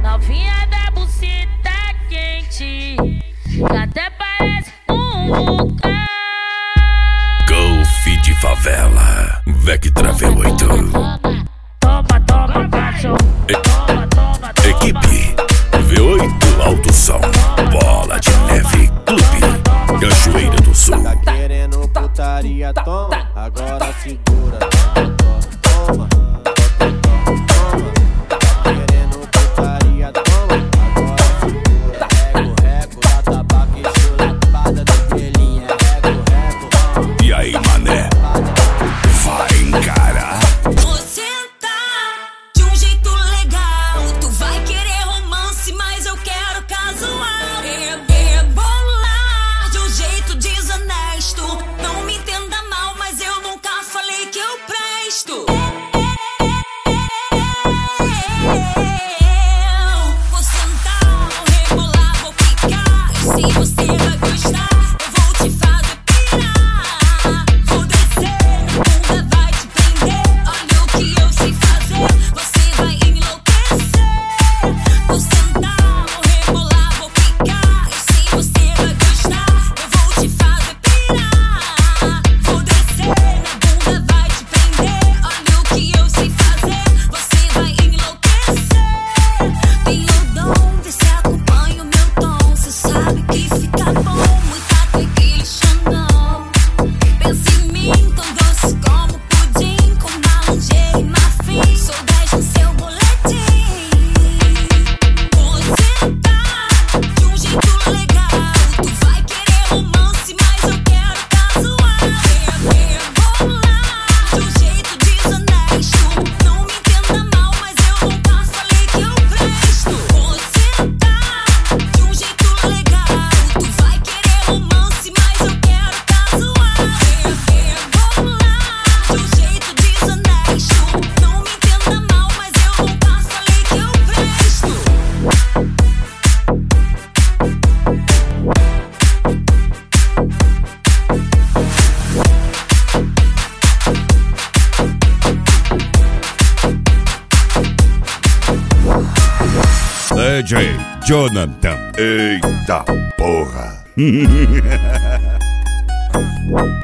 Novinha da buceta quente, que até parece um vulcão. Golf de favela, Vectra V8. Toma, toma, cachorro. Toma, toma, toma. Equipe V8 Alto Som, Bola de Neve Clube, Cachoeira do Sul. Tá querendo putaria, toma, agora segura. Toma, toma, toma. Tá querendo putaria, toma, agora segura. Rego, rego, da tabaco e chulapada do pelinha. Rego, rego, E aí, mané, vai encarar. Você tá de um jeito legal, tu vai querer romance, mas eu quero casual. Rebolar de um jeito desonesto, não me entenda mal, mas eu nunca falei que eu presto. Vou sentar, rebolar, vou ficar, e se você vai gostar, eu vou te fazer pirar. Vou descer, a bunda vai te prender, olha o que eu sei fazer, você vai enlouquecer. Vou sentar, rebolar, vou ficar, e se você vai gostar, eu vou te fazer pirar. Vou descer, a bunda vai te prender, olha o que eu sei fazer, você vai enlouquecer. Tenho o dom de se acompanha o meu tom, cê sabe que fica bom, muita tequila e Xandão. Pensa em mim, tão doce como pudim, com malangê e marfim, sou 10 no seu boletim. Você tá de um jeito legal, tu vai querer romance, mas eu quero casual. Rebolar de um jeito desonesto, não me entenda mal, mas eu nunca falei que eu presto. Você tá de um jeito legal, tu vai querer romance, mas eu quero casual. Rebolar de um jeito desonesto, não me entenda mal, mas eu nunca falei que eu presto. DJ Jonathan. Eita porra.